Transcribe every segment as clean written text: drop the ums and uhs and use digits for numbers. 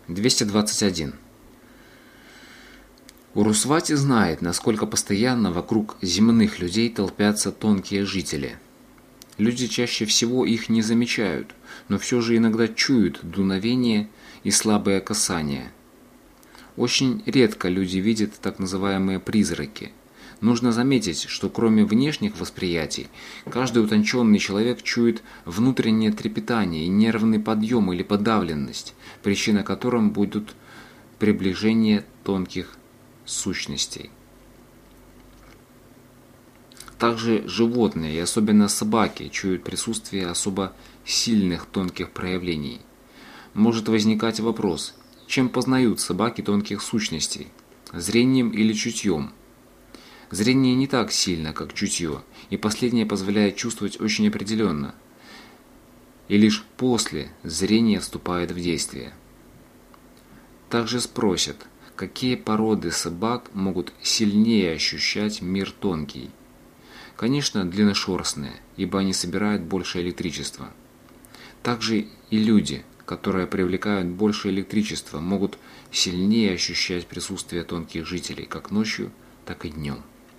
221. Урусвати знает, насколько постоянно вокруг земных людей толпятся тонкие жители. Люди чаще всего их не замечают, но все же иногда чуют дуновение и слабое касание. Очень редко люди видят так называемые призраки. Нужно заметить, что кроме внешних восприятий, каждый утонченный человек чует внутреннее трепетание и нервный подъем или подавленность, причина которым будут приближение тонких сущностей. Также животные, и особенно собаки, чуют присутствие особо сильных тонких проявлений. Может возникать вопрос, чем познают собаки тонких сущностей – зрением или чутьем? Зрение не так сильно, как чутье, и последнее позволяет чувствовать очень определенно, и лишь после зрение вступает в действие. Также спросят, какие породы собак могут сильнее ощущать мир тонкий? Конечно, длинношерстные, ибо они собирают больше электричества. Также и люди, которые привлекают больше электричества, могут сильнее ощущать присутствие тонких жителей как ночью, так и днем.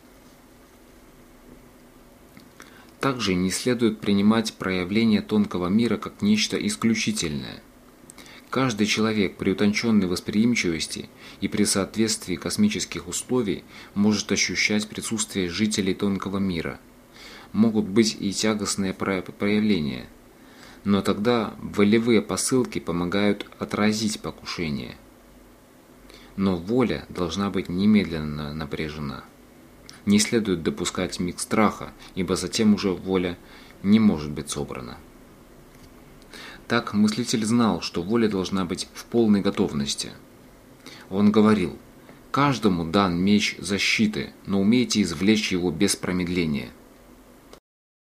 Также не следует принимать проявление тонкого мира как нечто исключительное. Каждый человек при утонченной восприимчивости и при соответствии космических условий может ощущать присутствие жителей тонкого мира. Могут быть и тягостные проявления, но тогда волевые посылки помогают отразить покушение. Но воля должна быть немедленно напряжена. Не следует допускать миг страха, ибо затем уже воля не может быть собрана. Так мыслитель знал, что воля должна быть в полной готовности. Он говорил: «Каждому дан меч защиты, но умейте извлечь его без промедления».